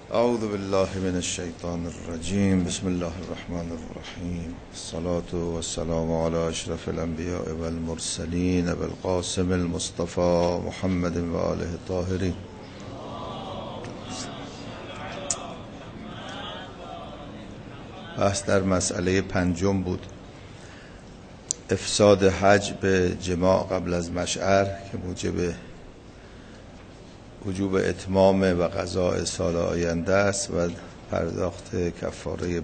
اعوذ بالله من الشیطان الرجیم. بسم الله الرحمن الرحیم. الصلاة والسلام على اشرف الانبیاء والمرسلین بالقاسم المصطفى محمد و آله الطاهرین. بحث در مسئله پنجم بود، افساد حج به جماع قبل از مشعر که موجب وجوب اتمام و قضاء سال آینده است و پرداخت کفاره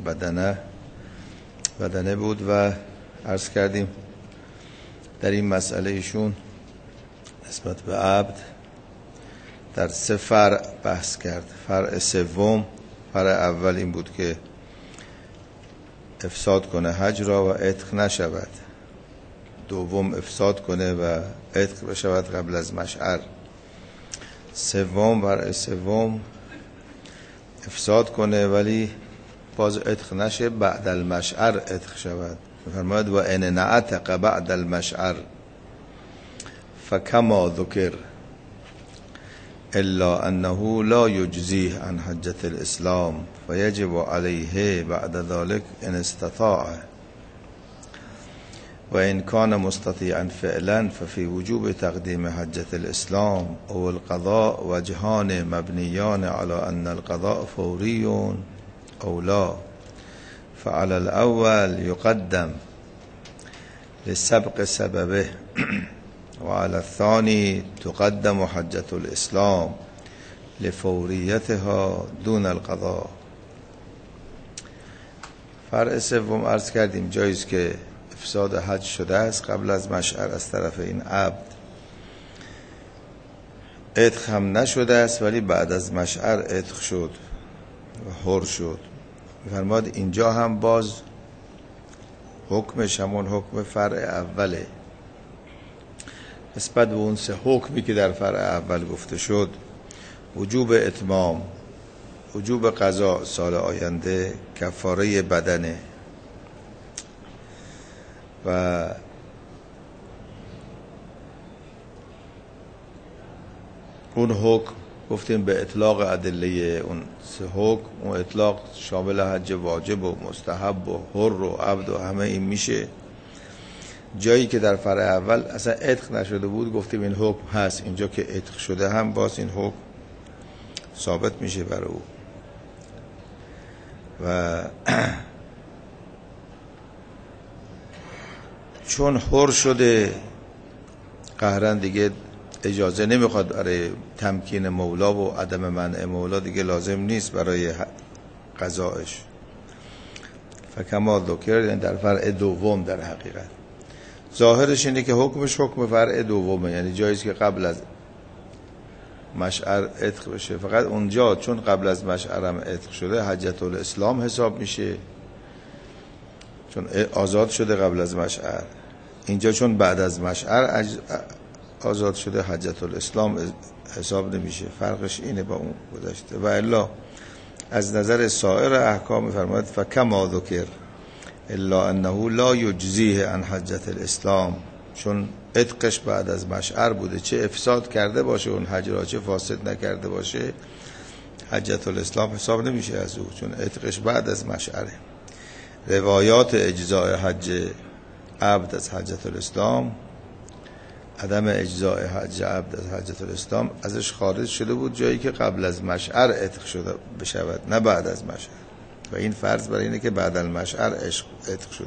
بدنه بود و عرض کردیم در این مسئله ایشون نسبت به عبد در 3 فرع بحث کرد. فرع سوم، فرع اول این بود که افساد کنه حج را و عتق نشود. دوم افساد کنه و عتق بشود قبل از مشعر. فرع سوم افساد کنه ولی باز عتق نشه، بعد المشعر عتق شود. فرماید و ان نعتق بعد المشعر فکما ذکر الا انه لا یجزیه عن حجة الاسلام فیجب علیه بعد ذلك ان استطاع و ان کان مستطیعا فعلا ففي وجوب تقدیم حجة الاسلام او القضاء وجهان مبنیان على ان القضاء فوری او لا، فعلى الاول يقدم لسبق سببه وعلى الثاني تقدم حجة الاسلام لفوریتها دون القضاء. فرع سوم عرض کردیم جاییست که افساد حج شده است قبل از مشعر از طرف این عبد، عتق هم نشده است ولی بعد از مشعر عتق شد و حر شد. فرماد اینجا هم باز حکمش همون حکم فرع اوله. نسبت به اون 3 حکمی که در فرع اول گفته شد، وجوب اتمام، وجوب قضا سال آینده، کفاره بدنه و اون حکم گفتیم به اطلاق ادله اون 3 حکم، اون اطلاق شامل حج واجب و مستحب و حر و عبد و همه این میشه. جایی که در فرع اول اصلا عتق نشده بود گفتیم این حکم هست، اینجا که عتق شده هم باز این حکم ثابت میشه برای او. و چون حر شده قهرن دیگه اجازه نمیخواد برای تمکین مولا و عدم منع مولا، دیگه لازم نیست برای قضایش. فکما ذکر، یعنی در فرع دوم در حقیقت ظاهرش اینه که حکمش حکم فرع دومه، یعنی جاییست که قبل از مشعر عتق بشه. فقط اونجا چون قبل از مشعرم عتق شده حجة الاسلام حساب میشه چون آزاد شده قبل از مشعر. اینجا چون بعد از مشعر آزاد شده حجة الاسلام حساب نمیشه. فرقش اینه با اون گذشته. و الا از نظر سایر احکام فرماید فکما ذکر الا انه لا یجزیه عن حجة الاسلام، چون عتقش بعد از مشعر بوده، چه افساد کرده باشه اون حج را چه فاسد نکرده باشه، حجة الاسلام حساب نمیشه از او، چون عتقش بعد از مشعره. روایات اجزاء حج عبد از حجة الاسلام، عدم اجزاء حج عبد از حجة الاسلام ازش خارج شده بود جایی که قبل از مشعر عتق شده بشود، نه بعد از مشعر. و این فرض برای اینه که بعد از مشعر عتق شده.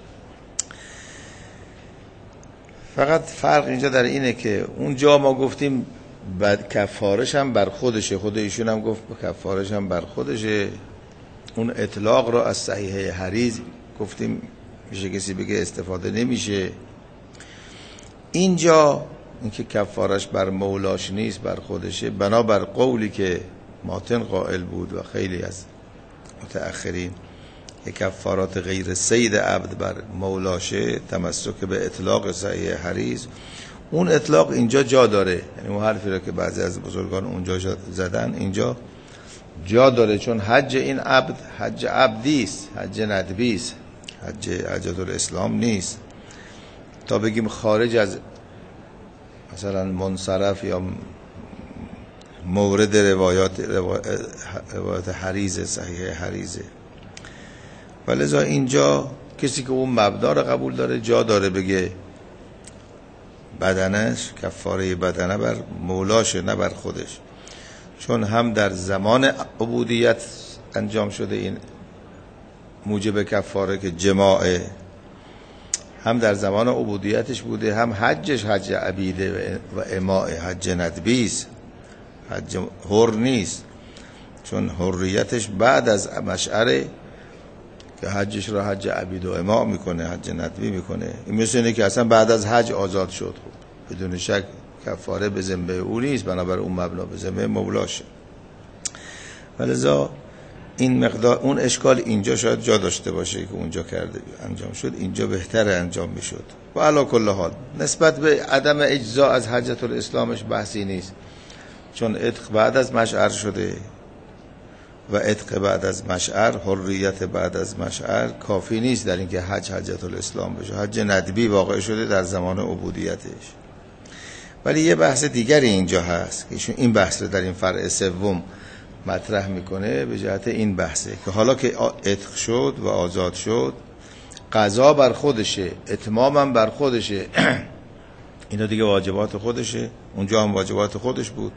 فقط فرق اینجا در اینه که اونجا ما گفتیم بعد کفارش هم بر خودشه، خود ایشون هم گفت کفارش هم بر خودشه. اون اطلاق را از صحیحه حریز گفتیم میشه کسی بگه استفاده نمیشه. اینجا اینکه کفارش بر مولاش نیست بر خودشه، بنابر قولی که ماتن قائل بود و خیلی از متأخرین که کفارات غیر سید عبد بر مولاشه، تمسک به اطلاق صحیح حریز. اون اطلاق اینجا جا داره، یعنی اون حرفی را که بعضی از بزرگان اونجا زدن اینجا جا داره، چون حج این عبد حج عبدی است، حج ندبی است، حجة الاسلام نیست. تا بگیم خارج از مثلا منصرف یا مورد روایات حریز صحیح حریزه. ولذا اینجا کسی که اون مبدا رو قبول داره جا داره بگه بدنش کفاره بدنه بر مولاشه نه بر خودش، چون هم در زمان عبودیت انجام شده این موجب کفاره که جماعه، هم در زمان عبودیتش بوده، هم حجش حج عبیده و اماء حج ندبیست، حج حر نیست، چون حریتش بعد از مشعره که حجش را حج عبید و اماء میکنه، حج ندبی میکنه. این مثل اینه که اصلا بعد از حج آزاد شد، خب بدون شک کفاره به ذمه او نیست، بنابر اون مبنا به ذمه مولاشه. ولذا این مقدار اون اشکال اینجا شاید جا داشته باشه که اونجا کرده انجام شد، اینجا بهتر انجام میشد. و علی کل حال نسبت به عدم اجزا از حجة الاسلامش بحثی نیست، چون عتق بعد از مشعر شده و عتق بعد از مشعر، حریت بعد از مشعر کافی نیست در اینکه حجة الاسلام بشه. حج ندبی واقع شده در زمان عبودیتش. ولی یه بحث دیگری اینجا هست که ایشون این بحث رو در این فرع سوم مطرح میکنه به جهت این بحثه که حالا که عتق شد و آزاد شد، قضا بر خودشه، اتمامم بر خودشه، اینا دیگه واجبات خودشه، اونجا هم واجبات خودش بود،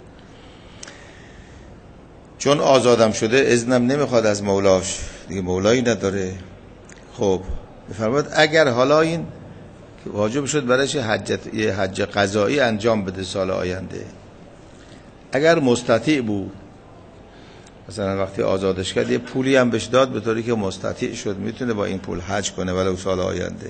چون آزادم شده اذنم نمیخواد از مولاش، دیگه مولایی نداره. خب بفرمایید اگر حالا این واجب شد برایش یه حج قضایی انجام بده سال آینده، اگر مستطیع بود، مثلا وقتی آزادش کرد یه پولی هم بهش داد به طوری که مستطیع شد میتونه با این پول حج کنه ولو سال آینده،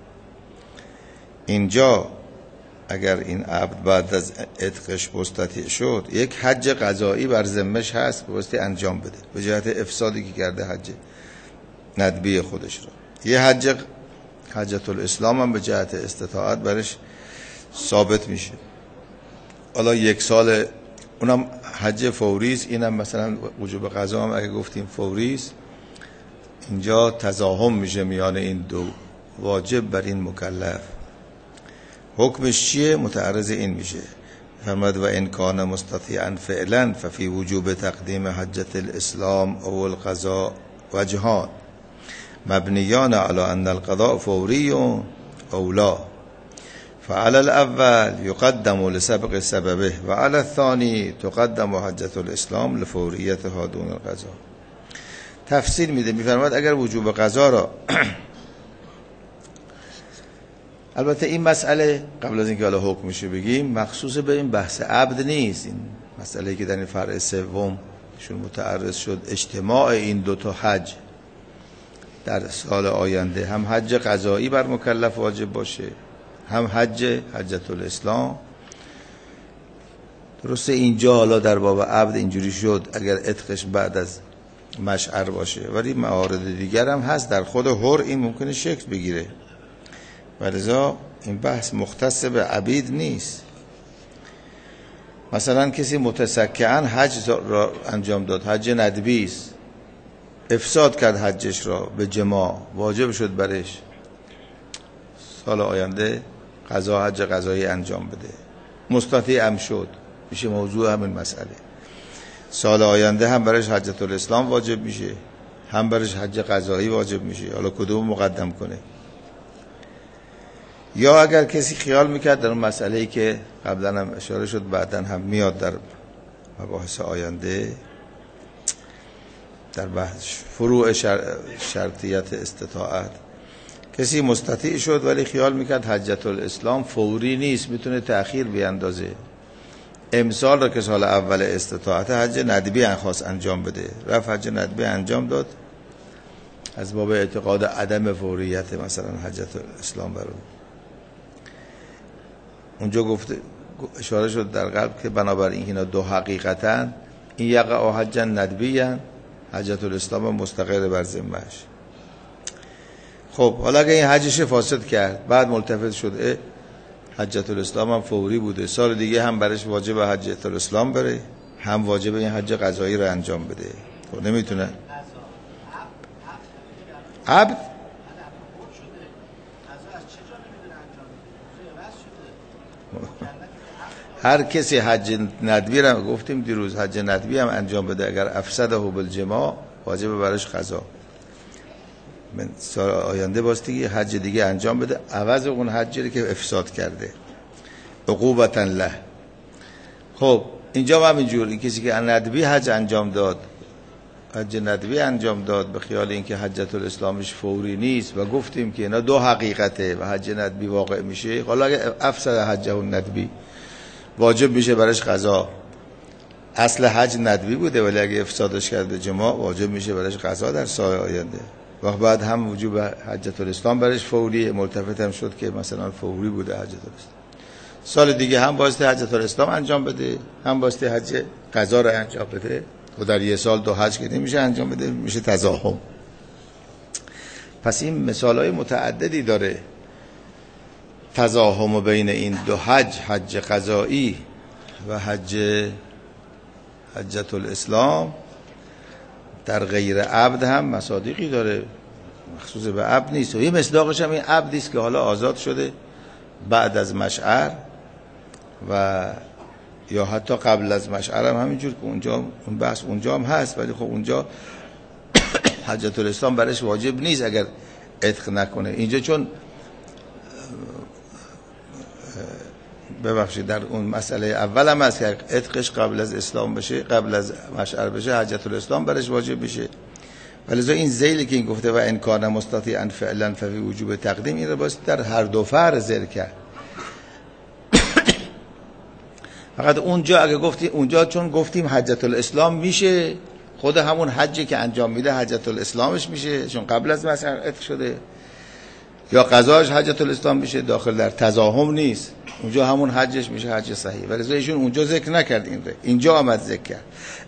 اینجا اگر این عبد بعد از عتقش مستطیع شد یک حج قضایی بر ذمه‌ش هست بایستی انجام بده به جهت افسادی که کرده حج ندبی خودش رو. یه حجة الاسلام هم به جهت استطاعت برش ثابت میشه. حالا یک سال اونم حج فوریست، اینم مثلا وجوب قضا هم اگه گفتیم فوریست، اینجا تزاحم میشه میان این دو واجب بر این مکلف. حکمش چیه؟ متعرض این میشه. فرمود و ان کان مستطیعا فعلا ففی وجوب تقدیم حجة الاسلام او القضاء وجهان مبنیان علی ان القضاء فوری اولا، فعلى الاول يقدم لسبق سببه وعلى الثاني تقدم حجة الاسلام لفوریتها دون القضاء. تفصیل میده، میفرماید اگر وجوب قضا را البته این مسئله قبل از اینکه حالا حکم میشه بگیم مخصوص به این بحث عبد نیست، این مسئله که در این فرع سوم شون متعرض شد اجتماع این دوتا حج در سال آینده، هم حج قضایی بر مکلف واجب باشه هم حجة الاسلام. درسته اینجا حالا در باب عبد اینجوری شد اگر عتقش بعد از مشعر باشه، ولی موارد دیگر هم هست در خود حر این ممکنه شکل بگیره، ولذا این بحث مختص به عبید نیست. مثلا کسی متسکعاً حج را انجام داد، حج ندبی است، افساد کرد حجش را به جماع، واجب شد برش سال آینده قضا حج قضایی انجام بده، مستطیع هم شد، میشه موضوع همین مسئله. سال آینده هم برش حجة الاسلام واجب میشه هم برش حج قضایی واجب میشه، حالا کدوم مقدم کنه. یا اگر کسی خیال میکرد در اون مسئله‌ای که قبلا هم اشاره شد بعدا هم میاد در مباحث آینده در بحث فروع شرطیت استطاعت، کسی مستطیع شد ولی خیال میکرد حجة الاسلام فوری نیست میتونه تأخیر بیاندازه، امسال را که سال اول استطاعت حج ندبی خواست انجام بده، رفت حج ندبی انجام داد از باب اعتقاد عدم فوریت مثلا حجة الاسلام برون. اونجا گفته اشاره شد در قلب که بنابراین اینا دو حقیقتاً این یقع حج ندبی حجة الاسلام مستقر بر ذمه‌اش. خب حالا اگه این حجش فاسد کرد بعد ملتفت شد حجة الاسلام هم فوری بوده، سال دیگه هم برش واجب حجة الاسلام بره هم واجب این حج قضایی رو انجام بده، خب نمیتونه. عبد هر کسی حج ندبی رو گفتیم دیروز، حج ندبی هم انجام بده اگر افسده بالجماع واجب براش قضا. من سال آینده باستی حج دیگه انجام بده عوض اون حجی که افساد کرده، عقوبتا له. خب اینجا هم اینجور، این کسی که ندبی حج انجام داد، حج ندبی انجام داد به خیال اینکه حجت الاسلامش فوری نیست و گفتیم که اینا دو حقیقته و حج ندبی واقع میشه. حالا اگه افسد حجه الندبی واجب میشه برش قضا. اصل حج ندبی بوده ولی اگه افسادش کرده جماع واجب میشه برش قضا در سال آینده. و بعد هم وجوب حجت الاسلام برش فوری، ملتفت هم شد که مثلا فوری بوده حجت الاسلام. سال دیگه هم باسته حجت الاسلام انجام بده، هم باسته حج قضا رو انجام بده و در یه سال دو حج که نمیشه انجام بده، میشه تزاحم. پس این مثالای متعددی داره تزاحم بین این دو حج، حج قضایی و حجت الاسلام. در غیر عبد هم مصادیقی داره، مخصوص به عبد نیست. و یه مصداقش هم این عبدی است که حالا آزاد شده بعد از مشعر و یا حتی قبل از مشعر هم همینجور که اونجا اون بحث اونجا هم هست، ولی خب اونجا حجت الاسلام برش واجب نیست اگر عتق نکنه. اینجا چون ببخشید در اون مسئله اول هم هست که عتقش قبل از اسلام بشه، قبل از مشعر بشه، حجت الاسلام برش واجب بشه. ولی این ذیلی که این گفته و ان کان مستطیعا فعلا ففی وجوب تقدیم، این رو باید در هر دو فرض ذکر کرد. فقط اونجا اگه گفتی اونجا چون گفتیم حجت الاسلام میشه، خود همون حجی که انجام میده حجت الاسلامش میشه چون قبل از مشعر عتق شده، یا قضاش حجت الاسلام میشه، داخل در تزاحم نیست، اونجا همون حجش میشه حج صحیح. ولی ایشون اونجا ذکر نکرد، این اینجا آمد ذکر کرد.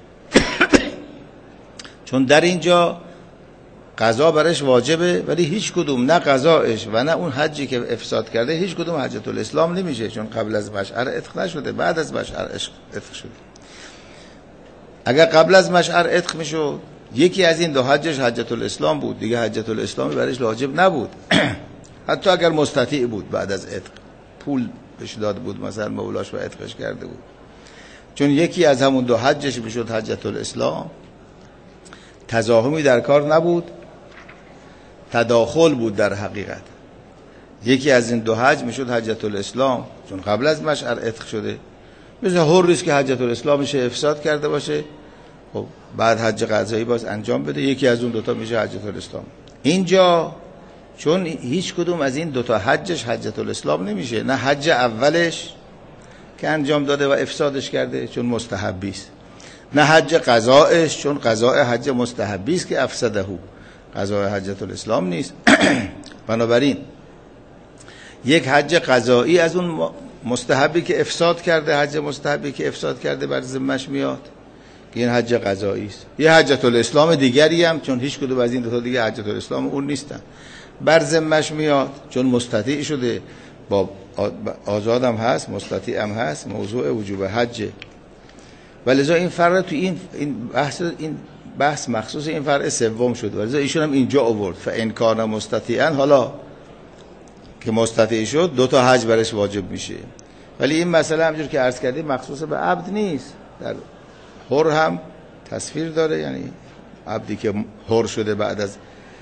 چون در اینجا قضا برش واجبه ولی هیچ کدوم، نه قضاش و نه اون حجی که افساد کرده، هیچ کدوم حجت الاسلام نمیشه چون قبل از مشعر عتق نشده، بعد از مشعر عتق شده. اگر قبل از مشعر عتق میشد یکی از این دو حجش حجت الاسلام بود، دیگه حجت الاسلامی برش واجب نبود. حتی اگر مستطیع بود بعد از عتق پول بهش داد بود مثلا مولاش و عتقش کرده بود، چون یکی از همون دو حجش میشد حجت الاسلام، تزاحمی در کار نبود، تداخل بود در حقیقت. یکی از این دو حج میشد حجت الاسلام چون قبل از مشعر عتق شده، مثل حریست که حجت الاسلامش افساد کرده باشه، خب بعد حج قضایی باز انجام بده، یکی از اون دوتا میشه حجت الاسلام. اینجا چون هیچ کدوم از این دوتا حجش حجت الاسلام نمیشه، نه حج اولش که انجام داده و افسادش کرده چون مستحبی است، نه حج قضایش چون قضاء حج مستحبی است که افسده، قضاء حجت الاسلام نیست. بنابراین یک حج قضایی از اون مستحبی که افساد کرده، حج مستحبی که افساد کرده بر ذمش میاد که این حج قضایی است. یه حجت الاسلام دیگری هم چون هیچ کدوم از این دو تا دیگه حجت الاسلام اون نیستن بر ذمش میاد چون مستطیع شده، با آزادم هست، مستطیع هم هست، موضوع وجوب حج. ولذا این فرق تو این بحث مخصوص این فرق سوم شد، ولذا ایشون هم اینجا آورد فان کان مستطیعا، حالا که مستطیع شد دو تا حج برش واجب میشه. ولی این مسئله همونجور که عرض کردیم مخصوص به عبد نیست، در حر هم تصویر داره، یعنی عبدی که حر شده بعد از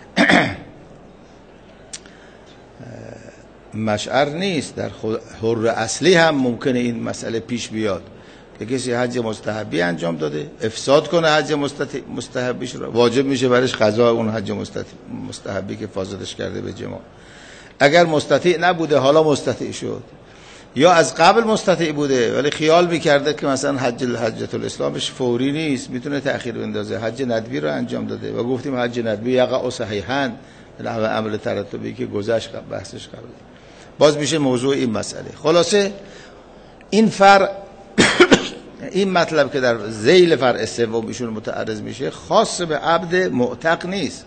مشعر نیست، در حر اصلی هم ممکنه این مسئله پیش بیاد که کسی حج مستحبی انجام داده افساد کنه حج مستحبیش رو، واجب میشه برش قضا اون حج مستحبی که فاسدش کرده به جماع. اگر مستطیع نبوده حالا مستطیع شد، یا از قبل مستطیع بوده ولی خیال میکرده که مثلا حجت الاسلامش فوری نیست، میتونه تأخیر بندازه، حج ندبی رو انجام داده و گفتیم حج ندبی یقع صحیحاً علاوه عمل ترتبی که گذشت بحثش قبل، باز میشه موضوع این مسئله. خلاصه این فرق این مطلب که در ذیل فرع سوم ایشون متعرض میشه خاص به عبد معتق نیست،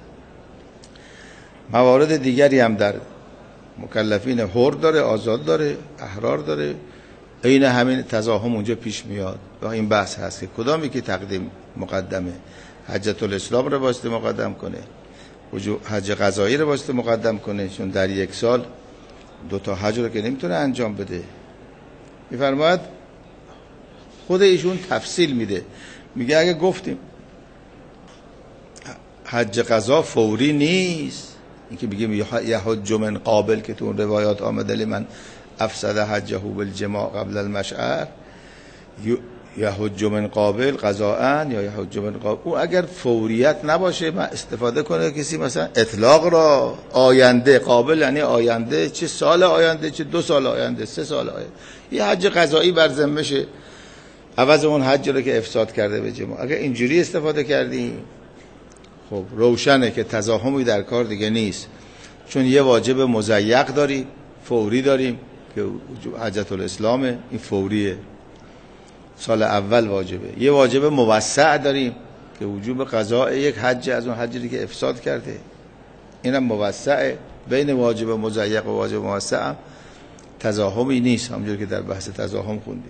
موارد دیگری هم در مکلفین حر داره، آزاد داره، احرار داره، این همین تزاحم اونجا پیش میاد و این بحث هست که کدامی که تقدیم مقدمه، حجت الاسلام رو واسطه مقدم کنه، حج قضایی رو واسطه مقدم کنه، چون در یک سال دو تا حج رو که نمیتونه انجام بده. میفرماید خود ایشون تفصیل میده، میگه اگه گفتیم حج قضا فوری نیست، این که بگیم یحج من قابل که تو اون روایات آمده لمن افسد حجه بالجماع قبل المشعر، یحج من قابل قضاءن یا یحج من قابل، او اگر فوریت نباشه من استفاده کنه کسی مثلا اطلاق را آینده، قابل یعنی آینده، چه سال آینده، چه 2 سال آینده، 3 سال آینده، یه حج قضایی بر ذمشه عوض اون حج رو که افساد کرده به جماع. اگر اینجوری استفاده کردیم خب روشنه که تزاحمی در کار دیگه نیست، چون یه واجب مضیق داریم فوری داریم که حجۃ الاسلامه، این فوریه سال اول واجبه، یه واجب موسع داریم که وجوب قضاء یک حج از اون حجی که افساد کرده، اینم موسعه. بین واجب مضیق و واجب موسع تزاحمی نیست، همونجوری که در بحث تزاحم خوندیم.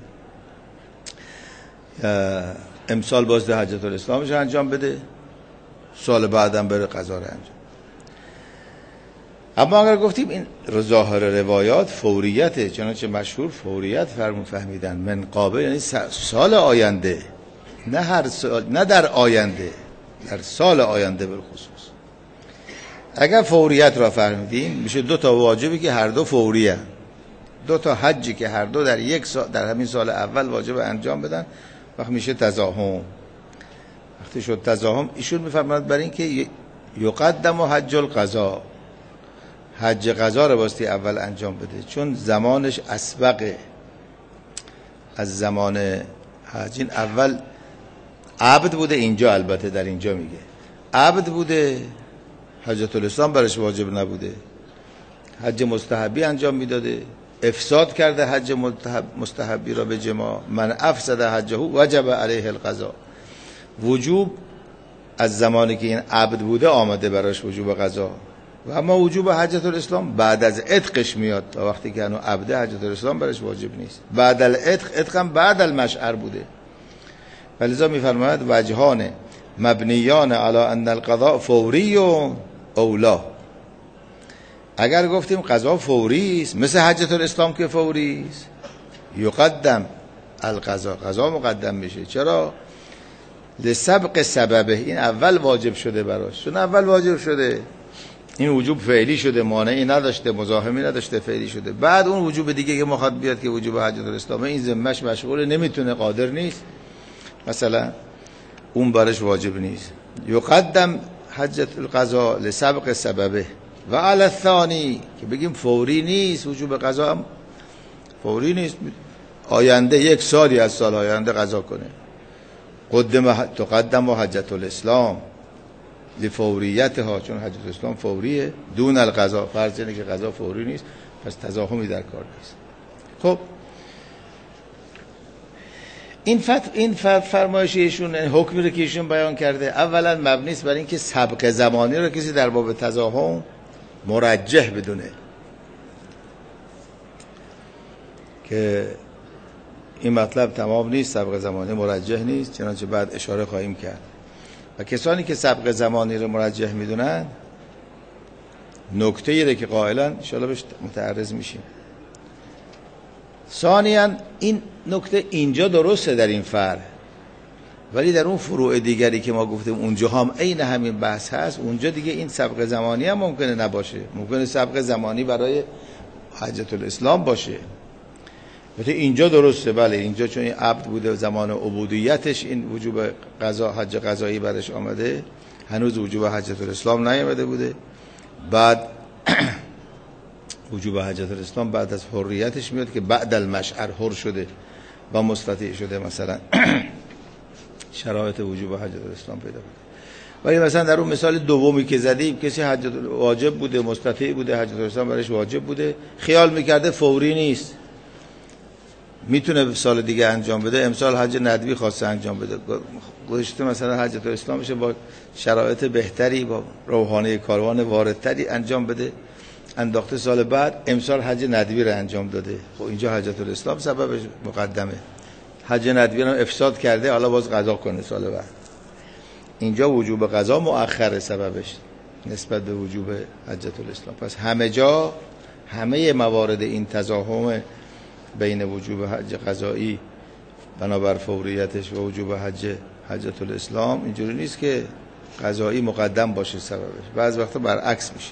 امسال بازده حجۃ الاسلامش انجام بده، سال بعدم بره قضا رو انجام. اما اگر گفتیم این ظاهر روایات فوریته، چنانچه مشهور فوریت فهمیدن، من قابل یعنی سال آینده، نه هر سال، نه در آینده، در سال آینده بالخصوص. اگر فوریت را فهمیدیم میشه 2 تا واجبی که هر دو فوریه، 2 تا حجی که هر دو در یک سال، در همین سال اول واجب انجام بدن، وقت میشه تزاحم. وقتی شد تزاحم ایشون میفرماید برای این که یقدم حج القضا، حج قضا رو باستی اول انجام بده، چون زمانش اسبقه از زمان حج. این اول عبد بوده، اینجا البته در اینجا میگه عبد بوده، حجۃ الاسلام برش واجب نبوده، حج مستحبی انجام میداده، افساد کرده حج مستحبی را به جماع، من افسد حجه وجب علیه القضا. وجوب از زمانی که این عبد بوده آمده براش وجوب قضا، و اما وجوب حجۃ الاسلام بعد از عتقش میاد، تا وقتی که هنوز عبده حجۃ الاسلام براش واجب نیست. بعد العتق، عتق هم بعد المشعر بوده. ولذا میفرماید وجهان مبنیان علی ان القضاء فوری و اولا. اگر گفتیم قضا فوری است مثل حجۃ الاسلام که فوری است، یقدم القضا، قضا مقدم میشه. چرا؟ لسبق سببه، این اول واجب شده براش، چون اول واجب شده، این وجوب فعلی شده، مانعی نداشته، مزاحمی نداشته، فعلی شده. بعد اون وجوب دیگه که مخاطب بیاد که وجوب حجۃ الاسلام، این ذمه‌اش مشغول، نمیتونه، قادر نیست، مثلا اون برش واجب نیست. یقدم حجۃ القضا لسبق سببه و علی الثانی، که بگیم فوری نیست، وجوب قضا هم فوری نیست، آینده 1 سالی از سال آینده قضا کنه. تقدم و حجۃ الاسلام لفوریتها، چون حجۃ الاسلام فوریه، دون القضا، فرض اینه که قضا فوری نیست، پس تزاحمی در کار نیست. خب این فرمایش ایشون، حکمی رو که ایشون بیان کرده، اولا مبنی است بر اینکه سبق زمانی رو کسی در باب تزاحم مرجح بدونه، که این مطلب تمام نیست، سبق زمانی مرجح نیست، چنانچه بعد اشاره خواهیم کرد. و کسانی که سبق زمانی رو مرجح میدونن نکته ایره که قائلا ان شاءالله بهش متعرض میشیم. ثانیاً این نکته اینجا درسته در این فرع، ولی در اون فروع دیگری که ما گفتیم اونجا هم عین همین بحث هست، اونجا دیگه این سبق زمانی هم ممکنه نباشه، ممکنه سبق زمانی برای حجۃ الاسلام باشه. البته اینجا درسته، بله اینجا چون این عبد بوده زمان عبودیتش این وجوب قضا، حج قضایی برش آمده، هنوز وجوب حجۃ الاسلام نیامده بوده. بعد وجوب حجۃ الاسلام بعد از حریتش میاد که بعد المشعر حر شده و مستطیع شده، مثلا شرایط وجوب حجۃ الاسلام پیدا کنه. ولی مثلا در اون مثال دومی که زدیم، کسی حجۃ واجب بوده، مستطیع بوده، حجۃ الاسلام برش واجب بوده، خیال میکرده فوری نیست، میتونه سال دیگه انجام بده، امسال حج ندوی خواسته انجام بده، گذشته مثلا حجۃ الاسلام میشه با شرایط بهتری، با روحانی کاروان واردتری انجام بده، انداخته سال بعد، امسال حج ندوی رو انجام داده. خب اینجا حجۃ الاسلام سببش مقدمه، حج ندوی رو افساد کرده، حالا باز قضا کنه سال بعد. اینجا وجوب قضا مؤخر سببش نسبت به وجوب حجۃ الاسلام. پس همه جا، همه موارد این تزاحم بین وجوب حج قضایی بنابر فوریتش و وجوب حجة الاسلام اینجوری نیست که قضایی مقدم باشه سببش، بعض وقتا برعکس میشه.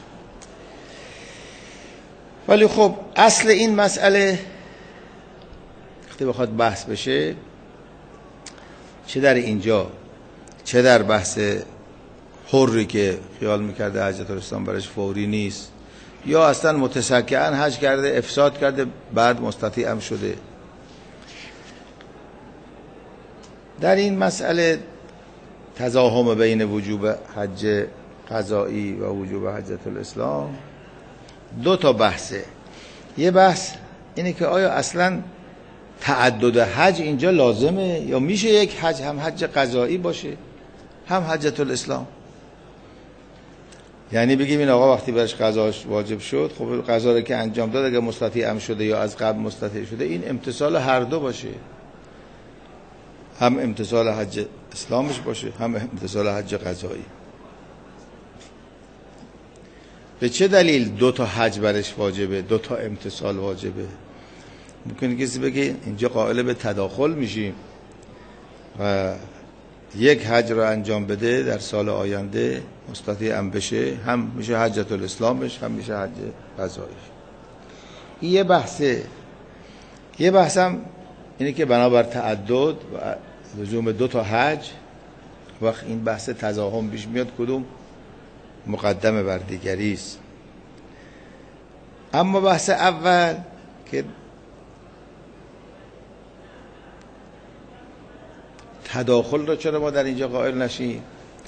ولی خب اصل این مسئله وقتی بخواد بحث بشه، چه در اینجا چه در بحث حری که خیال میکرده حجة الاسلام برش فوری نیست، یا اصلا متسکعاً حج کرده افساد کرده بعد مستطیع هم شده، در این مسئله تزاحم بین وجوب حج قضایی و وجوب حجة الاسلام دو تا بحثه. یه بحث اینه که آیا اصلا تعدد حج اینجا لازمه یا میشه یک حج هم حج قضایی باشه هم حجة الاسلام؟ یعنی بگیم این آقا وقتی برش قضاش واجب شد، خب قضا رو که انجام داد اگه مستطیع هم شده یا از قبل مستطیع شده، این امتثال هر دو باشه، هم امتثال حج اسلامش باشه هم امتثال حج قضایی. به چه دلیل دو تا حج برش واجبه، دو تا امتثال واجبه؟ ممکنه کسی بگه اینجا قائل به تداخل میشیم و یک حج رو انجام بده در سال آینده مستطیع هم بشه، هم میشه حجة الاسلامش هم میشه حج قضاییش. این یه بحثه. یه بحثم اینه که بنابر تعدد و لزوم دو تا حج، وقت این بحث تزاحم پیش میاد کدوم مقدمه بر دیگری است. اما بحث اول که تداخل رو چرا ما در اینجا قائل نشیم؟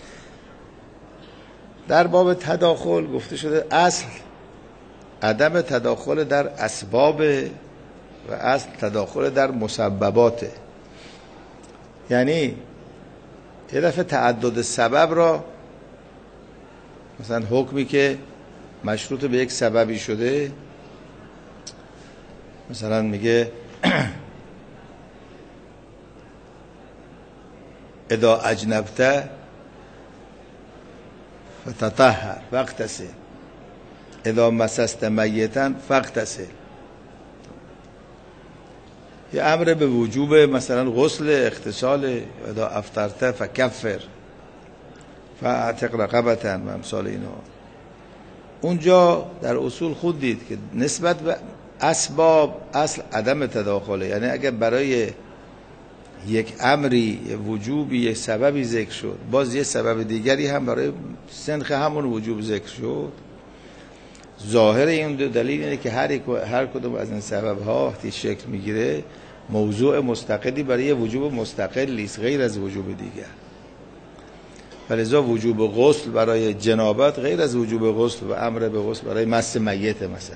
در باب تداخل گفته شده اصل عدم تداخل در اسباب و اصل تداخل در مسبباته. یعنی یه دفعه تعدد سبب را، مثلا حکمی که مشروط به یک سببی شده، مثلا میگه اذا اجنبت فتطهر فاغتسل اذا مسست میتا فاغتسل، یه امر به وجوب مثلا غسل اغتسال، اذا افطرت فکفر فاعتق رقبة و امثال اینا. اونجا در اصول خود دید که نسبت به اسباب اصل عدم تداخله، یعنی اگر برای یک امری وجوبی یک سببی ذکر شد، باز یه سبب دیگری هم برای سنخ همون وجوب ذکر شد، ظاهر این دو دلیل اینه که هر کدوم از این سبب ها وقتی شکل میگیره موضوع مستقلی برای وجوب مستقلی است غیر از وجوب دیگر. ولذا وجوب غسل برای جنابت غیر از وجوب غسل و امر به غسل برای مس میت مثلا.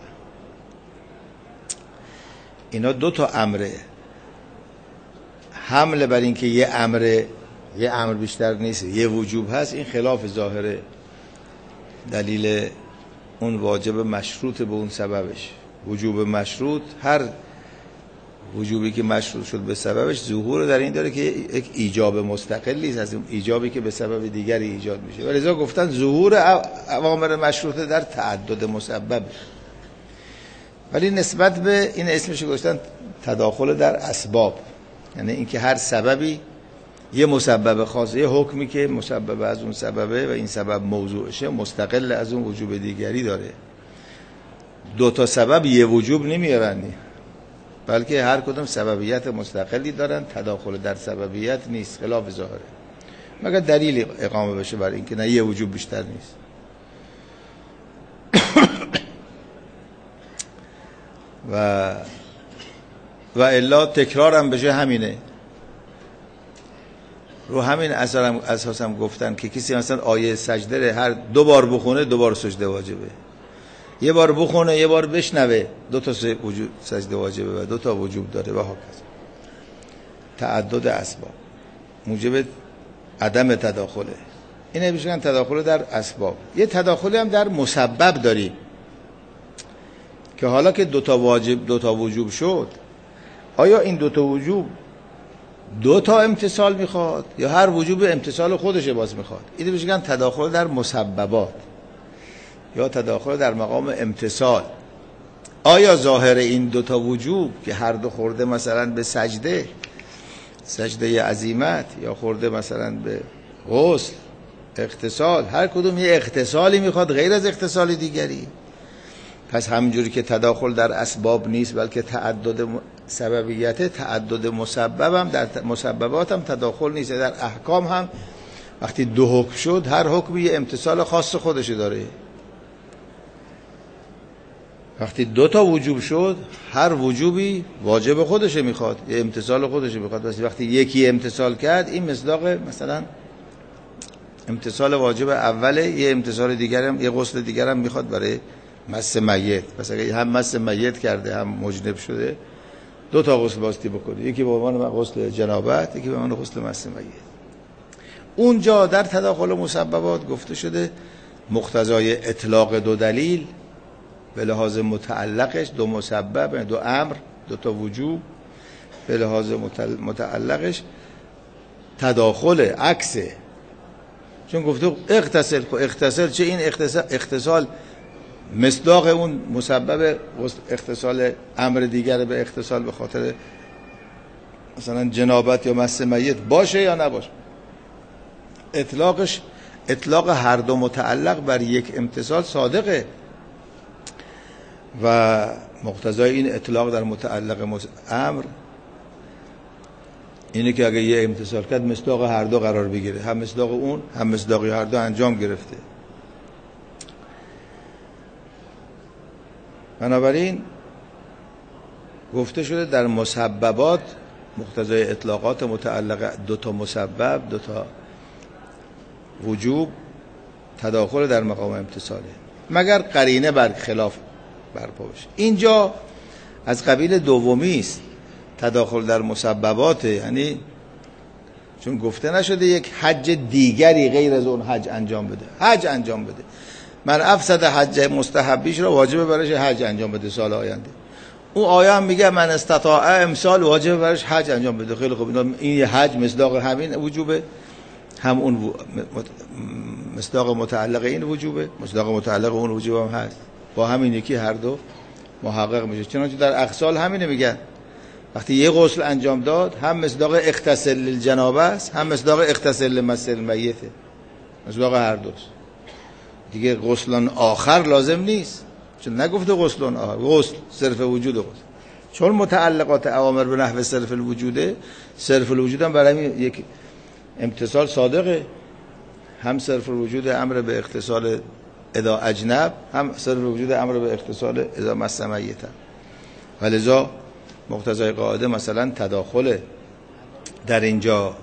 اینا دو تا امره، حمله بر این که یه امر بیشتر نیست، یه وجوب هست، این خلاف ظاهر دلیل اون واجب مشروط به اون سببش. وجوب مشروط، هر وجوبی که مشروط شد به سببش ظهور در این داره که یک ایجاب مستقلی است از اون ایجابی که به سبب دیگری ایجاد میشه. ولذا گفتن ظهور اوامر مشروطه در تعدد مسبب. ولی نسبت به این اسمش گذاشتن تداخل در اسباب، یعنی اینکه هر سببی یه مسبب خاص، یه حکمی که مسبب از اون سببه و این سبب موضوعشه مستقل از اون وجوب دیگری داره. دو تا سبب یه وجوب نمیارن، بلکه هر کدوم سببیت مستقلی دارن، تداخل در سببیت نیست، خلاف ظاهره، مگر دلیل اقامه بشه برای اینکه نه یه وجوب بیشتر نیست. و الا تکرار هم بشه همینه. رو همین اساس هم گفتن که کسی مثلا آیه سجده هر دو بار بخونه 2 بار سجده واجبه، یه بار بخونه یه بار بشنوه 2 تا سجده واجبه و 2 تا وجوب داره و هاکذا. تعدد اسباب موجب عدم تداخله، اینه میگن تداخل در اسباب. یه تداخلی هم در مسبب داریم که حالا که 2 تا واجب 2 تا وجوب شد، آیا این 2 تا وجوب 2 تا امتثال میخواد یا هر وجوب امتثال خودش باز میخواد؟ اینو میگن تداخل در مسببات یا تداخل در مقام امتثال. آیا ظاهر این 2 تا وجوب که هر دو خورده مثلا به سجده، سجده عزیمت یا خورده مثلا به غسل، اغتسال، هر کدوم یه اغتسالی میخواد غیر از اغتسال دیگری. پس همونجوری که تداخل در اسباب نیست بلکه تعدد سببیته، تعدد مسبب هم در مسببات هم تداخل نیست. در احکام هم وقتی دو حکم شد هر حکمی یه امتثال خاص خودش داره. وقتی دو تا وجوب شد هر وجوبی واجب خودش میخواد، یه امتثال خودش میخواد. پس وقتی یکی امتثال کرد این مصداق مثلا امتثال واجب اوله، یه امتثال دیگر هم، یه غسل دیگر هم میخواد برای مس میت. پس اگه هم مس میت کرده هم مجنب شده دو تا غسل باستی بکنه، یکی به عنوان غسل جنابت، یکی به عنوان غسل مس میت. اونجا در تداخل مسببات گفته شده مقتضای اطلاق دو دلیل به لحاظ متعلقش، دو مسبب، دو امر، دو تا وجوب، به لحاظ متعلقش تداخل عکسه. چون گفته اغتسل چه این اغتسال مصداق اون مسبب اغتسال امر دیگر به اغتسال به خاطر مثلا جنابت یا مس میت باشه یا نباشه. اطلاق هر دو متعلق بر یک امتثال صادقه و مقتضای این اطلاق در متعلق امر اینه که اگه یه امتثال کرد مصداق هر دو قرار بگیره، هم مصداق اون هم مصداقی هر دو انجام گرفته. بنابراین گفته شده در مسببات مقتضای اطلاقات متعلق دو تا مسبب، دو تا وجوب تداخل در مقام امتثاله، مگر قرینه بر خلاف برپا بشه. اینجا از قبیل دومی است، تداخل در مسببات، یعنی چون گفته نشده یک حج دیگری غیر از اون حج انجام بده، حج انجام بده. من افسد حج مستحبیش را واجب برش حج انجام بده سال آینده. اون آیه هم میگه من استطاع امسال واجب برش حج انجام بده. خیلی خوب، این یه حج مصداق همین وجوبه، هم اون مصداق متعلق این وجوبه، مصداق متعلق اون وجوب هم هست، با همین یکی هر دو محقق میشه. چنانچه در اغسال همینه میگن وقتی یه غسل انجام داد هم مصداق اغتسل للجنابه است هم مصداق اغتسل لمس المیته، مصداق هر دوست. دیگه غسلان آخر لازم نیست، چون نگفته غسلان آخر، غسل صرف وجود غسل. چون متعلقات اوامر به نحو صرف الوجوده، صرف الوجود هم برای یک امتصال صادقه، هم صرف الوجود امر به اغتسال اذا اجنب، هم صرف الوجود امر به اغتسال اذا مس میتا. ولذا مقتضای قاعده مثلا تداخل در اینجا.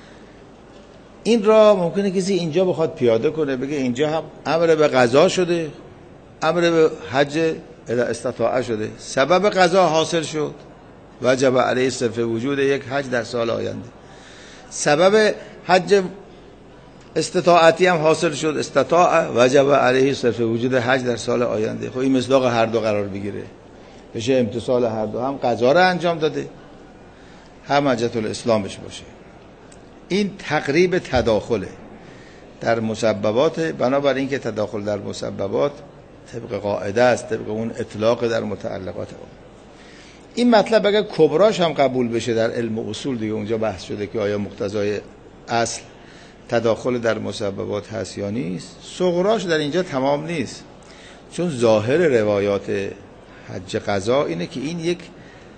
این را ممکنه کسی اینجا بخواد پیاده کنه، بگه اینجا هم امر به قضا شده، امر به حج اذا استطاعه شده، سبب قضا حاصل شد، وجب علیه صرف وجود یک حج در سال آینده. سبب حج استطاعتی هم حاصل شد، استطاعه، وجب علیه صرف وجود حج در سال آینده. خب این مصداق هر دو قرار بگیره، بشه امتصال هر دو، هم قضا را انجام داده هم حجت الاسلامش باشه. این تقریب تداخله در مسببات. بنابراین این که تداخل در مسببات طبق قاعده است، طبق اون اطلاق در متعلقات این مطلب اگر کبراش هم قبول بشه در علم اصول، دیگه اونجا بحث شده که آیا مقتضای اصل تداخل در مسببات هست یا نیست. صغراش در اینجا تمام نیست، چون ظاهر روایات حج قضا اینه که این یک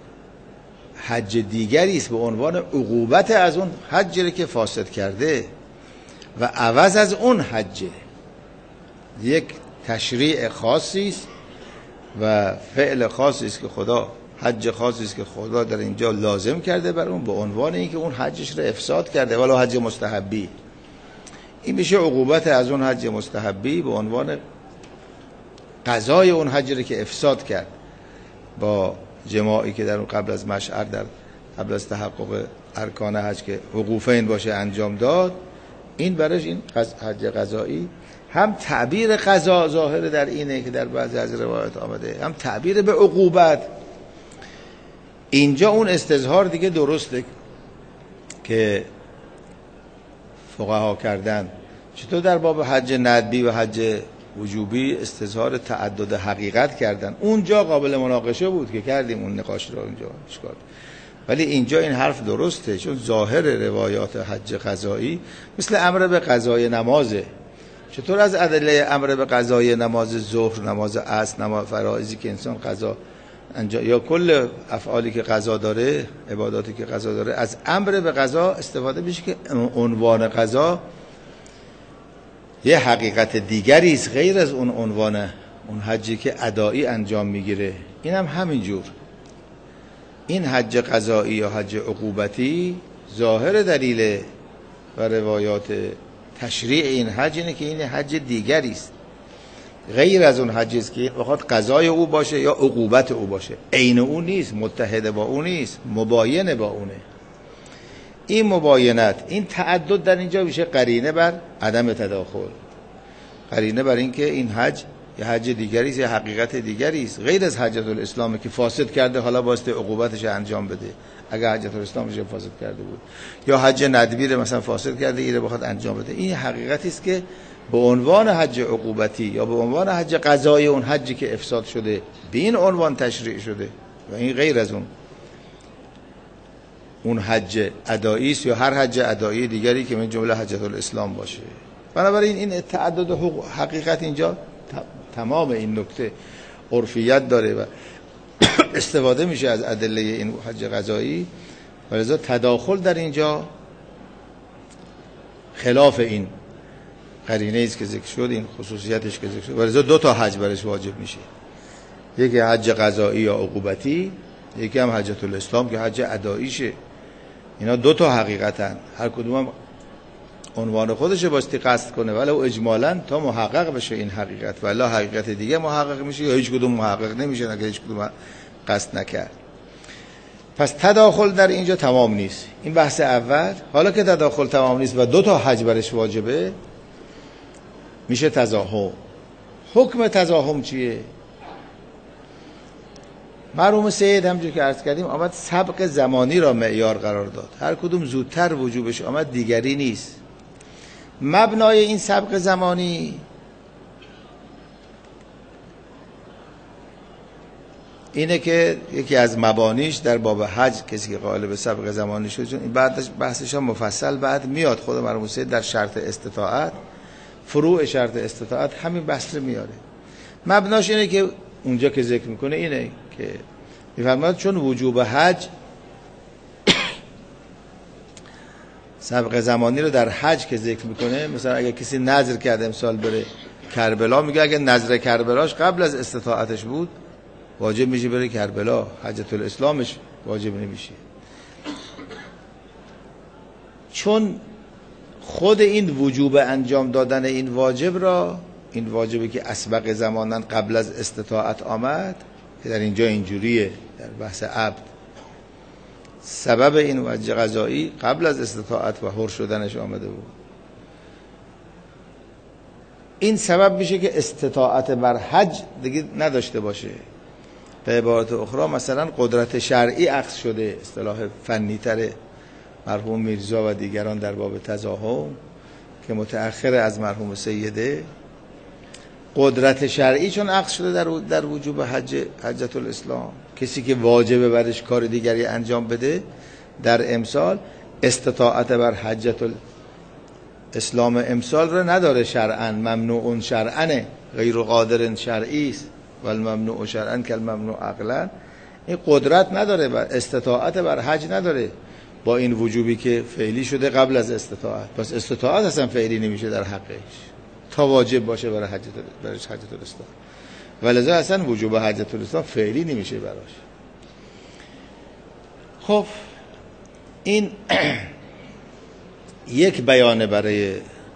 حج دیگری است به عنوان عقوبت از اون حجی که فاسد کرده و عوض از اون حج، یک تشریع خاصی است و فعل خاصی است که خدا، حج خاصی است که خدا در اینجا لازم کرده بر اون، به عنوان اینکه اون حجش رو افساد کرده، ولو حج مستحبی. این میشه عقوبت از اون حج مستحبی به عنوان قضای اون حج که افساد کرد با جماعی که در قبل از مشعر، در قبل از تحقق ارکان حج که وقوفین باشه انجام داد. این برش این حج قضایی هم تعبیر قضا ظاهر در اینه که در بعضی از روایات آمده، هم تعبیر به عقوبت. اینجا اون استظهار دیگه درسته که فقها کردن. چطور در باب حج ندبی و حج وجوبی استظهار تعدد حقیقت کردن، اونجا قابل مناقشه بود که کردیم اون نقاش رو اونجا اشکال. ولی اینجا این حرف درسته، چون ظاهر روایات حج قضایی مثل امر به قضای نمازه. چطور از ادله امر به قضای نماز ظهر، نماز عصر، نماز فرائضی که انسان قضا یا کل افعالی که قضا داره، عباداتی که قضا داره، از امر به قضا استفاده میشه که عنوان قضا یه حقیقت دیگری است غیر از اون عنوان اون حجی که ادایی انجام میگیره. این هم همینجور. این حج قضایی یا حج عقوبتی ظاهر دلیل و روایات تشریع این حج اینه که این حج دیگری است غیر از اون حجی است که بخواد قضای او باشه یا عقوبت او باشه. عین او نیست، متحد با او نیست، مباین با اونه. این مباینت، این تعدد در اینجا میشه قرینه بر عدم تداخل، قرینه بر این که این حج یه حج دیگری است، یه حقیقت دیگری است غیر از حجۃ الاسلام که فاسد کرده حالا واسطه عقوبتش انجام بده. اگر حجۃ الاسلامش فاسد کرده بود یا حج ندبیر مثلا فاسد کرده اینو بخواد انجام بده، این حقیقتی است که به عنوان حج عقوبتی یا به عنوان حج قضایی، اون حجی که افساد شده به این عنوان تشریع شده و این غیر از اون حج ادایی است یا هر حج ادایی دیگری که من جمله حجۃ الاسلام باشه. بنابراین این تعدد حقیقت اینجا تمام این نکته عرفیت داره و استفاده میشه از ادله این حج قضایی، ولذا تداخل در اینجا خلاف این قرینه است که ذکر شد، این خصوصیتش که ذکر شد، ولذا دو تا حج برش واجب میشه، یکی حج قضایی یا عقوبتی، یکی هم حجۃ الاسلام که حج اداییشه. اینا دو تا حقیقتن، هر کدوم هم عنوان خودش باستی قصد کنه ولو اجمالاً تا محقق بشه این حقیقت، ولی حقیقت دیگه محقق میشه یا هیچ کدوم محقق نمیشه اگه هیچ کدوم قصد نکرد. پس تداخل در اینجا تمام نیست. این بحث اول. حالا که تداخل تمام نیست و دو تا حج برش واجبه، میشه تزاحم. حکم تزاحم چیه؟ مرحوم سید همونجور که عرض کردیم آمد سبق زمانی را معیار قرار داد. هر کدوم زودتر وجوبش آمد دیگری نیست. مبنای این سبق زمانی اینه که یکی از مبانیش در باب حج کسی که قائل به سبق زمانی شد، چون این بعدش بحثش هم مفصل بعد میاد، خود مرحوم سید در شرط استطاعت، فروع شرط استطاعت همین بحث رو میاره. مبناش اینه که اونجا که ذکر میکنه اینه که میفرماید چون وجوب حج سبق زمانی رو در حج که ذکر میکنه، مثلا اگه کسی نذر کرده امسال بره کربلا، میگه اگه نذر کربلاش قبل از استطاعتش بود واجب میشه بره کربلا، حجۃ الاسلامش واجب نمیشه. چون خود این وجوب انجام دادن این واجب را، این واجبی که اسبق زمانن قبل از استطاعت آمد که در اینجا اینجوریه در بحث عبد، سبب این وجه قضایی قبل از استطاعت و حر شدنش آمده بود. این سبب میشه که استطاعت بر حج دیگه نداشته باشه. به عبارت اخرى مثلا قدرت شرعی اخذ شده، اصطلاح فنی تره مرحوم میرزا و دیگران در باب تزاحم که متأخر از مرحوم سیده، قدرت شرعی چون اخذ شده در وجوب حجۃ الاسلام، کسی که واجبه برش کار دیگری انجام بده در امسال، استطاعت بر حجۃ الاسلام امسال رو نداره شرعاً، ممنوع شرعاً، غیر قادر شرعی است و الممنوع شرعاً کالممنوع عقلاً. این قدرت نداره و استطاعت بر حج نداره با این وجوبی که فعلی شده قبل از استطاعت. پس استطاعت اصلا فعلی نمیشه در حقش تا واجب باشه برای حجۃ الاسلام، ولذا اصلا وجوب حجۃ الاسلام فعلی نمیشه براش. خب این یک بیانه برای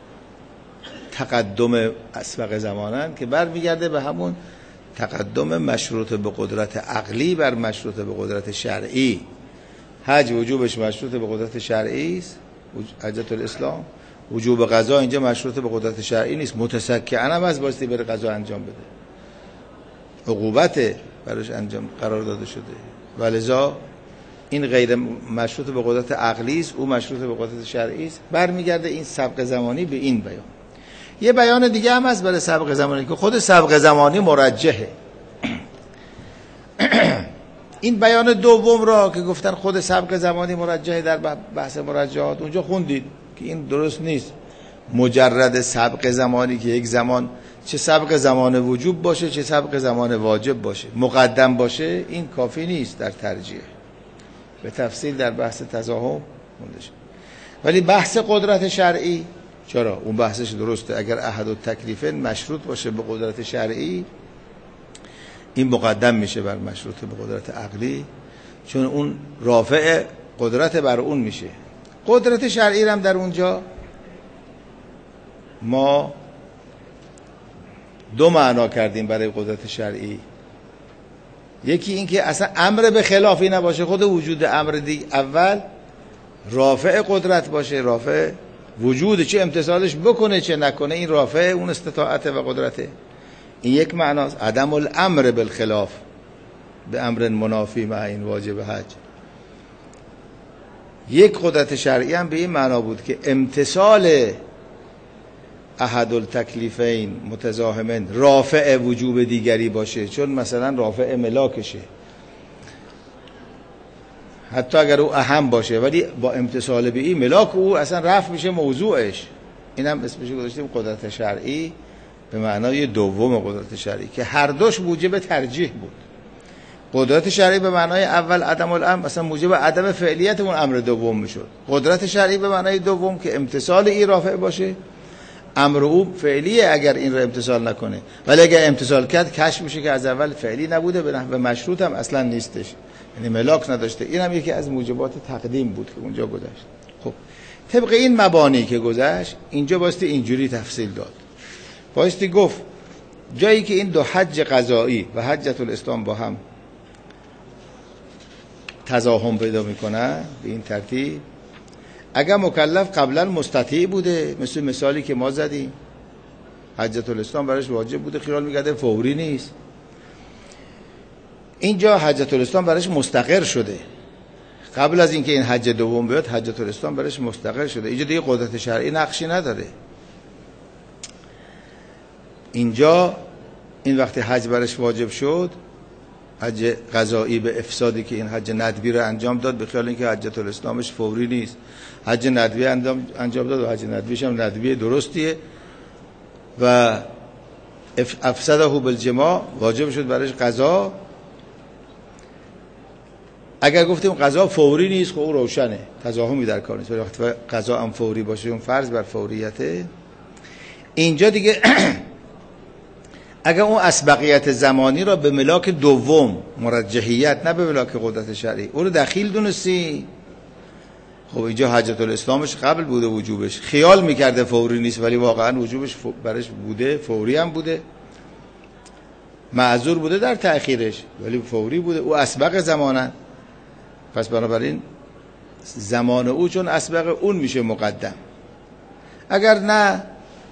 تقدم اسبق زمانن که برمیگرده به همون تقدم مشروط به قدرت عقلی بر مشروط به قدرت شرعی. حج وجوبش مشروط به قدرت شرعی است، حجۃ الاسلام. وجوب قضا اینجا مشروط به قدرت شرعی نیست، متسکعاً هم از باستی بره قضا انجام بده، عقوبت براش انجام قرار داده شده، ولذا این غیر مشروط به قدرت عقلی است، او مشروط به قدرت شرعی است. برمیگرده این سبق زمانی به این بیان. یه بیان دیگه هم هست برای سبق زمانی که خود سبق زمانی مرجحه. این بیان دوم را که گفتن خود سبق زمانی مرجحه در بحث مرجحات، اونجا خوندید که این درست نیست. مجرد سبق زمانی که یک زمان چه سبق زمان وجوب باشه چه سبق زمان واجب باشه مقدم باشه، این کافی نیست در ترجیح. به تفصیل در بحث تزاحم خونده شد. ولی بحث قدرت شرعی چرا؟ اون بحثش درسته. اگر احد التکلیفین مشروط باشه به قدرت شرعی، این مقدم میشه بر مشروط به قدرت عقلی، چون اون رافع قدرت بر اون میشه. قدرت شرعی هم در اونجا ما دو معنا کردیم برای قدرت شرعی. یکی این که اصلا امر به خلافی نباشه، خود وجود امر دیگه اول رافع قدرت باشه، رافع وجود، چه امتثالش بکنه چه نکنه، این رافع اون استطاعت و قدرته. این یک معناست. عدم الامر بالخلاف به امر منافی مع این واجب حج. یک قدرت شرعی هم به این معنا بود که امتثال احد التکلیفین متزاحمین رافع وجوب دیگری باشه، چون مثلا رافع ملاکشه، حتی اگر او اهم باشه ولی با امتثال به این ملاک او اصلا رفع میشه موضوعش. این هم اسمش گذاشتیم قدرت شرعی به معنای دوم قدرت شرعی که هر دوش موجب ترجیح بود. قدرت شرعی به معنای اول عدم الامر مثلا موجب عدم فعلیت اون امر دوم میشد. قدرت شرعی به معنای دوم که امتثال این رافع باشه، امر او فعلیه اگر این رو امتثال نکنه، ولی اگر امتثال کرد کشف میشه که از اول فعلی نبوده، به نحو مشروط هم اصلا نیستش، یعنی ملاک نداشته. این هم یکی از موجبات تقدیم بود که اونجا گذشت. خب طبق این مبانی که گذشت اینجا باستی اینجوری تفصیل داد. باستی گفت جایی که این دو حج قضایی و حجت الاسلام با هم تزاحم پیدا میکنن به این ترتیب، اگر مکلف قبلا مستطیع بوده، مثل مثالی که ما زدیم حجت الاسلام برایش واجب بوده، خیال میکرده فوری نیست، اینجا حجت الاسلام برایش مستقر شده. قبل از اینکه این حج دوم بیاد حجت الاسلام برایش مستقر شده، اینجا دیگه قدرت شرعی نقشی نداره. اینجا این وقتی حج برایش واجب شد، حج قضایی به افسادی که این حج ندبی رو انجام داد، به خیال اینکه حجت الاسلامش فوری نیست، حج ندبی انجام داد و حج ندبیش هم ندبی درستیه و افسده بالجماع واجب شد برایش قضا. اگر گفتیم قضا فوری نیست خب او روشنه تزاحمی در کار نیست، ولی وقتی قضا هم فوری باشه اون فرض بر فوریته. اینجا دیگه اگر اون اسبقیت زمانی را به ملاک دوم مرجحیت نه به ملاک قدرت شرعی او رو دخیل دونستی، خب اینجا حجت الاسلامش قبل بوده وجوبش، خیال میکرده فوری نیست ولی واقعا وجوبش برش بوده، فوری هم بوده، معذور بوده در تأخیرش ولی فوری بوده، او اسبق زمانن. پس بنابراین زمان او چون اسبق اون میشه مقدم. اگر نه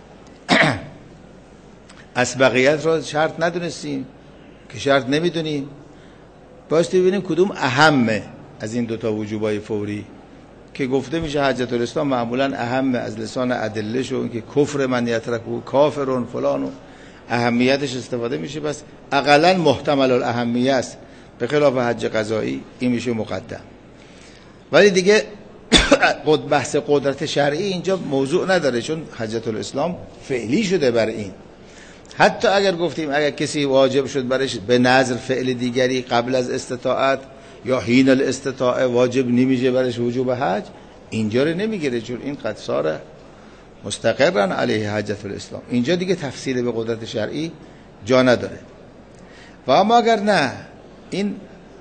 اسبقیت را شرط ندونستیم که شرط نمیدونیم، بایستی ببینیم کدوم اهمه از این دوتا وجوبای فوری که گفته میشه حجت الاسلام معمولا اهمه از لسان ادله شو که کفر من یترکو کافرون فلانو اهمیتش استفاده میشه، بس اقلا محتمل الاهمیه است، به خلاف حج قضایی این میشه مقدم. ولی دیگه بحث قدرت شرعی اینجا موضوع نداره چون حجت الاسلام فعلی شده بر این. حتی اگر گفتیم اگر کسی واجب شد برش به نظر فعل دیگری قبل از استطاعت یا حین الاستطاعه واجب نمیشه برش وجوب حج، اینجا رو نمیگیره چون این قد صار مستقرن علیه حجت الاسلام. اینجا دیگه تفسیر به قدرت شرعی جا نداره. و اما اگر نه این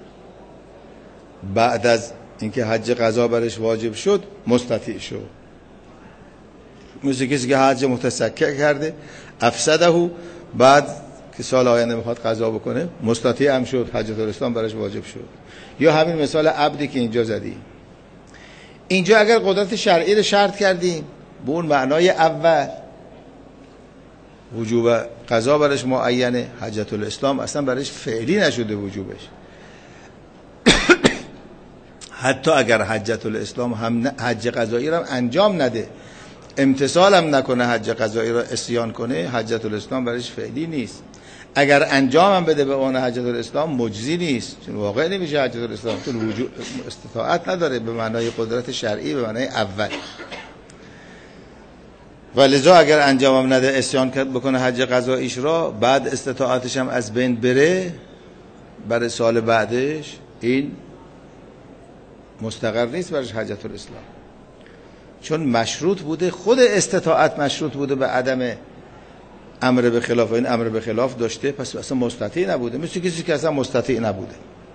بعد از اینکه حج قضا برش واجب شد مستطیع شد، مثل کسی که حج متسکع کرده افسده، بعد که سال آینده میخواد قضا بکنه مستطیع هم شد، حجت الاسلام برش واجب شد. یا همین مثال عبدی که اینجا زدیم، اینجا اگر قدرت شرعی رو شرط کردیم به اون معنای اول وجوب قضا برش معینه، حجت الاسلام اصلا برش فعلی نشده وجوبش. حتی اگر حجت الاسلام هم حج قضایی رو انجام نده، امتثال هم نکنه، حج قضایی رو عصیان کنه، حجت الاسلام برش فعلی نیست. اگر انجام هم بده به اون حجت الاسلام مجزی نیست، چون واقع نمیشه حجت الاسلام، چون وجود استطاعت نداره به معنای قدرت شرعی، به معنای اول. ولذا اگر انجام هم نده عصیان بکنه حج قضاییش را، بعد استطاعتش هم از بین بره برای سال بعدش، این مستقر نیست برش حجت الاسلام، چون مشروط بوده، خود استطاعت مشروط بوده به عدم امر به خلاف. این امر به خلاف داشته، پس اصلا مستطیع نبوده، مثل کسی که اصلا مستطیع نبوده.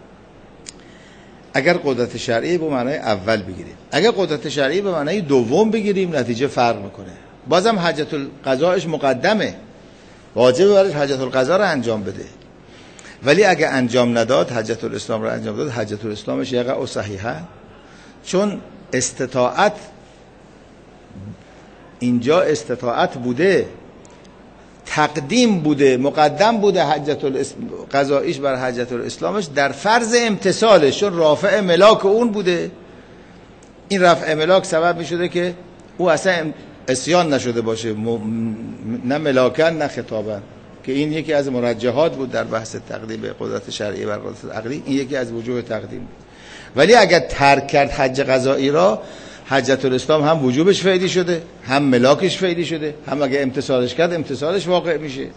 اگر قدرت شرعی به معنای اول بگیریم، اگر قدرت شرعی به معنای دوم بگیریم، نتیجه فرق میکنه. بازم حجت القضاءش مقدمه، واجبه برش حجت القضاء رو انجام بده، ولی اگر انجام نداد حجت الاسلام رو انجام داد، حجت الاسلامش یقع صحیحه، چون استطاعت اینجا استطاعت بوده، تقدیم بوده، مقدم بوده حجت قضاییش بر حجت الاسلامش در فرض امتثالش، چون رافع ملاک اون بوده. این رفع ملاک سبب می شده که او اصلا عصیان نشده باشه، نه ملاکن نه خطابن، که این یکی از مرجحات بود در بحث تقدیم قدرت شرعی بر قدرت عقلی، این یکی از وجوه تقدیم بود. ولی اگر ترک کرد حج قضایی را، حجت الاسلام هم وجوبش فعلی شده، هم ملاکش فعلی شده، هم اگر امتثالش کرد امتثالش واقع میشه.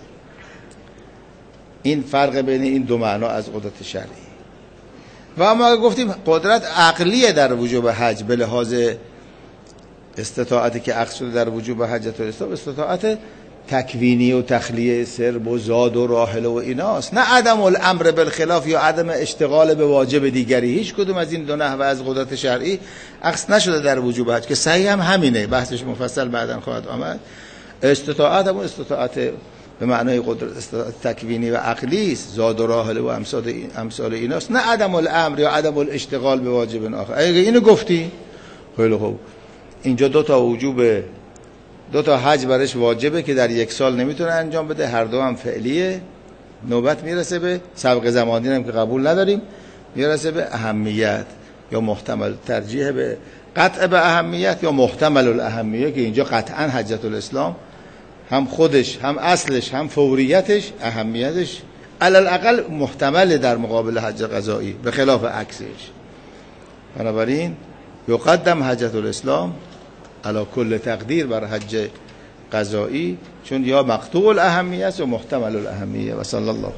این فرق بین این دو معنا از قدرت شرعی. و اما اگر گفتیم قدرت عقلیه در وجوب حج به لحاظ استطاعتی که عقل شده در وجوب حجت الاسلام، استطاعت تکوینی و تخلیه سرب و زاد و راحله و ایناست، نه عدم الامر بالخلاف یا عدم اشتغال به واجب دیگری. هیچ کدوم از این دو نحوه از قدرت شرعی عکس نشده در وجوب حج، که صحیح هم همینه، بحثش مفصل بعداً خواهد آمد. استطاعت هم استطاعت به معنای قدرت استطاعت تکوینی و عقلی است، زاد و راحله و امثال ایناست، نه عدم الامر یا عدم الاشتغال به واجب آخر. اگه اینو گفتی خیلی خوب، اینجا دو تا حج برش واجبه که در یک سال نمیتونه انجام بده، هر دو هم فعلیه. نوبت میرسه به سبق زمانی هم که قبول نداریم، میرسه به اهمیت یا محتمل، ترجیح به قطع به اهمیت یا محتمل الاهمیه، که اینجا قطعا حجت الاسلام هم خودش هم اصلش هم فوریتش اهمیتش علالاقل محتمل در مقابل حج قضایی، به خلاف عکسش. بنابراین یقدم حجت الاسلام علی کل تقدیر بر حج قضایی، چون یا مقطوع الاهمیه یا محتمل الاهمیه. و صلی الله